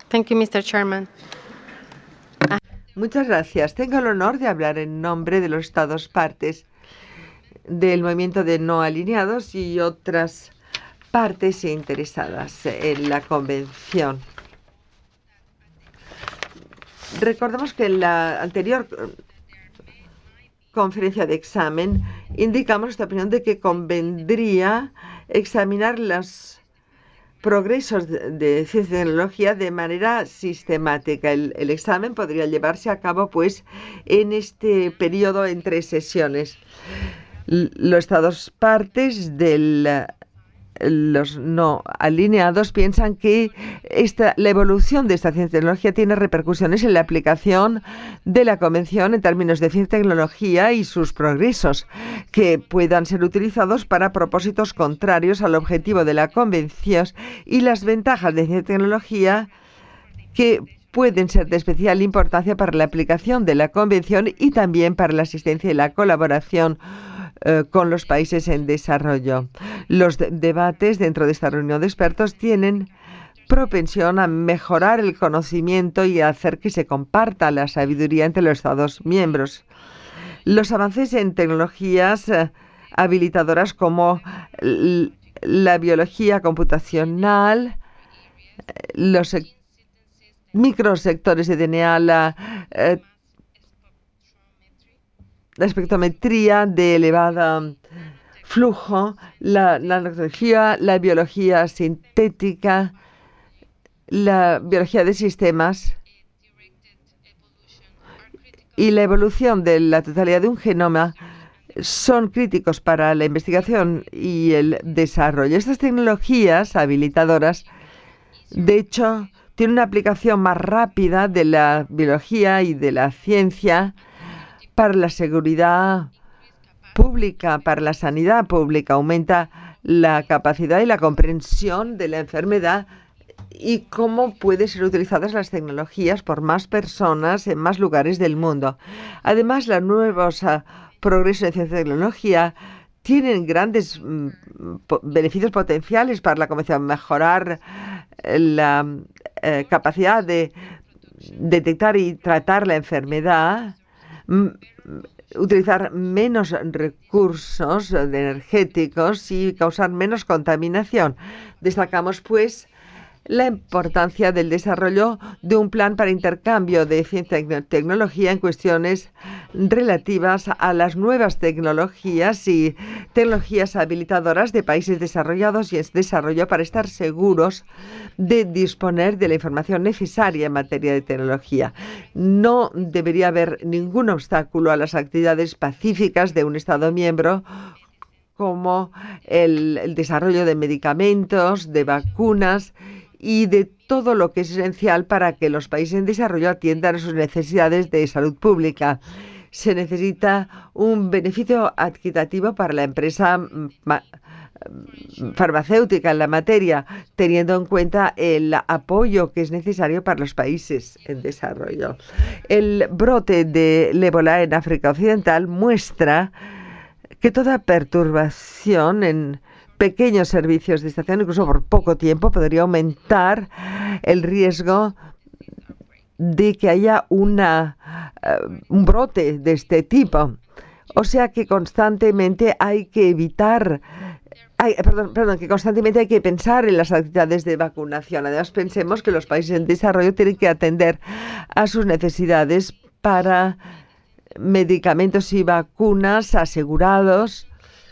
Thank you, Mr. Chairman. Muchas gracias. Tengo el honor de hablar en nombre de los Estados partes del movimiento de no alineados y otras partes interesadas en la convención. Recordemos que en la anterior conferencia de examen indicamos nuestra opinión de que convendría examinar los progresos de ciencia y tecnología de manera sistemática. El examen podría llevarse a cabo pues en este periodo en 3 sesiones. Los estados partes del los no alineados piensan que la evolución de esta ciencia y tecnología tiene repercusiones en la aplicación de la Convención en términos de ciencia y tecnología y sus progresos, que puedan ser utilizados para propósitos contrarios al objetivo de la Convención y las ventajas de ciencia y tecnología que pueden ser de especial importancia para la aplicación de la Convención y también para la asistencia y la colaboración con los países en desarrollo. Los debates dentro de esta reunión de expertos tienen propensión a mejorar el conocimiento y a hacer que se comparta la sabiduría entre los Estados miembros. Los avances en tecnologías habilitadoras como la biología computacional, los microsectores de DNA, la espectrometría de elevada flujo, la nanotecnología, la biología sintética, la biología de sistemas y la evolución de la totalidad de un genoma son críticos para la investigación y el desarrollo. Estas tecnologías habilitadoras, de hecho, tienen una aplicación más rápida de la biología y de la ciencia para la seguridad pública, para la sanidad pública. Aumenta la capacidad y la comprensión de la enfermedad y cómo pueden ser utilizadas las tecnologías por más personas en más lugares del mundo. Además, los nuevos progresos en ciencia y tecnología tienen grandes beneficios potenciales para la Convención, mejorar la capacidad de detectar y tratar la enfermedad, utilizar menos recursos energéticos y causar menos contaminación. Destacamos, pues, la importancia del desarrollo de un plan para intercambio de ciencia y tecnología en cuestiones relativas a las nuevas tecnologías y tecnologías habilitadoras de países desarrollados y en desarrollo para estar seguros de disponer de la información necesaria en materia de tecnología. No debería haber ningún obstáculo a las actividades pacíficas de un Estado miembro como el desarrollo de medicamentos, de vacunas y de todo lo que es esencial para que los países en desarrollo atiendan a sus necesidades de salud pública. Se necesita un beneficio adquisitivo para la empresa farmacéutica en la materia, teniendo en cuenta el apoyo que es necesario para los países en desarrollo. El brote del ébola en África Occidental muestra que toda perturbación en pequeños servicios de estación, incluso por poco tiempo, podría aumentar el riesgo de que haya un brote de este tipo. O sea que constantemente hay que evitar, que constantemente hay que pensar en las actividades de vacunación. Además, pensemos que los países en desarrollo tienen que atender a sus necesidades para medicamentos y vacunas asegurados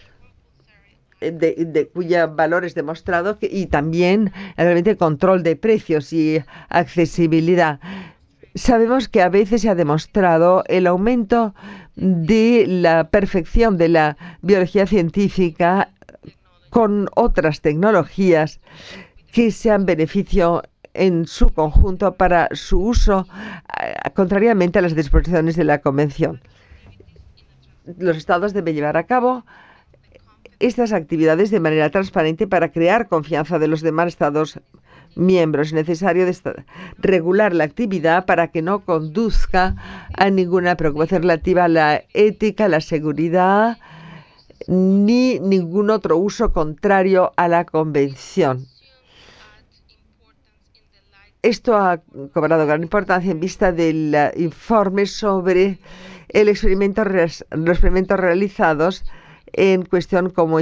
de cuya valor es demostrado y también realmente control de precios y accesibilidad. Sabemos que a veces se ha demostrado el aumento de la perfección de la biología científica con otras tecnologías que sean beneficio en su conjunto para su uso, contrariamente a las disposiciones de la Convención. Los estados deben llevar a cabo estas actividades de manera transparente para crear confianza de los demás estados miembros. Es necesario regular la actividad para que no conduzca a ninguna preocupación relativa a la ética, la seguridad ni ningún otro uso contrario a la convención. Esto ha cobrado gran importancia en vista del informe sobre los experimentos realizados en cuestión como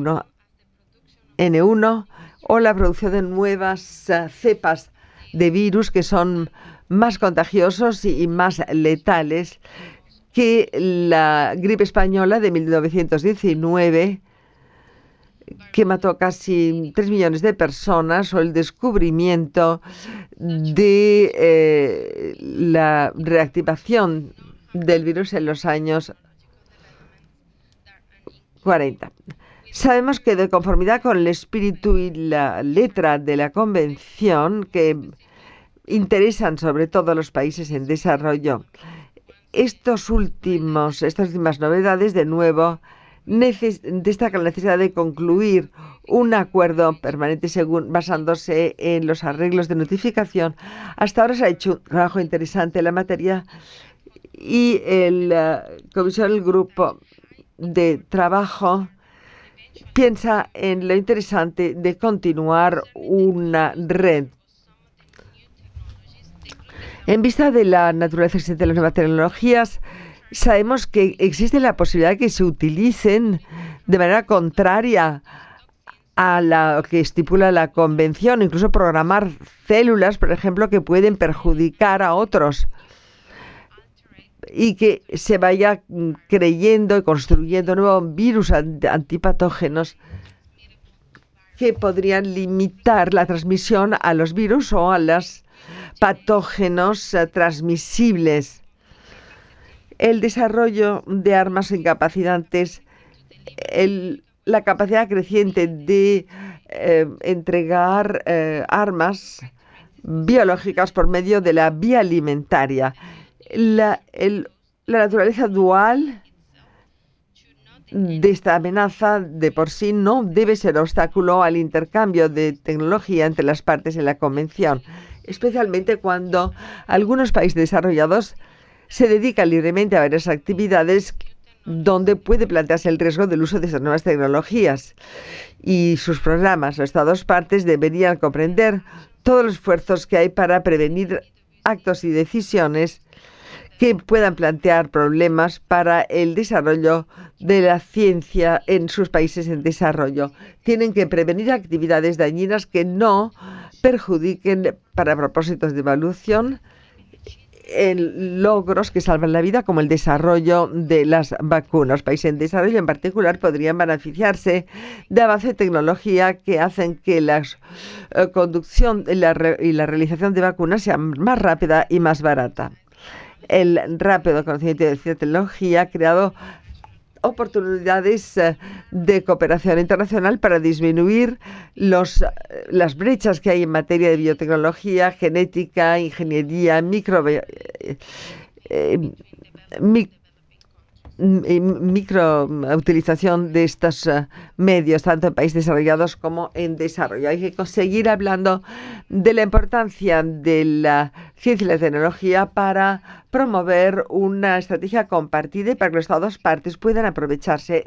HP1N1 o la producción de nuevas cepas de virus que son más contagiosos y más letales que la gripe española de 1919, que mató casi 3 millones de personas, o el descubrimiento de la reactivación del virus en los años 40. Sabemos que, de conformidad con el espíritu y la letra de la Convención, que interesan sobre todo a los países en desarrollo, estas últimas novedades, de nuevo, destacan la necesidad de concluir un acuerdo permanente basándose en los arreglos de notificación. Hasta ahora se ha hecho un trabajo interesante en la materia y el grupo de trabajo piensa en lo interesante de continuar una red. En vista de la naturaleza existente de las nuevas tecnologías, sabemos que existe la posibilidad de que se utilicen de manera contraria a lo que estipula la Convención, incluso programar células, por ejemplo, que pueden perjudicar a otros, y que se vaya creyendo y construyendo nuevos virus antipatógenos que podrían limitar la transmisión a los virus o a los patógenos transmisibles. El desarrollo de armas incapacitantes, la capacidad creciente de entregar armas biológicas por medio de la vía alimentaria. La naturaleza dual de esta amenaza de por sí no debe ser obstáculo al intercambio de tecnología entre las partes en la Convención, especialmente cuando algunos países desarrollados se dedican libremente a varias actividades donde puede plantearse el riesgo del uso de estas nuevas tecnologías. Y sus programas, las dos partes deberían comprender todos los esfuerzos que hay para prevenir actos y decisiones que puedan plantear problemas para el desarrollo de la ciencia en sus países en desarrollo. Tienen que prevenir actividades dañinas que no perjudiquen, para propósitos de evaluación, en logros que salvan la vida, como el desarrollo de las vacunas. Los países en desarrollo, en particular, podrían beneficiarse de avance de tecnología que hacen que la conducción y la realización de vacunas sea más rápida y más barata. El rápido conocimiento de ciencia y tecnología ha creado oportunidades de cooperación internacional para disminuir las brechas que hay en materia de biotecnología, genética, ingeniería, microutilización de estos medios, tanto en países desarrollados como en desarrollo. Hay que seguir hablando de la importancia de la ciencia y la tecnología para promover una estrategia compartida y para que las dos partes puedan aprovecharse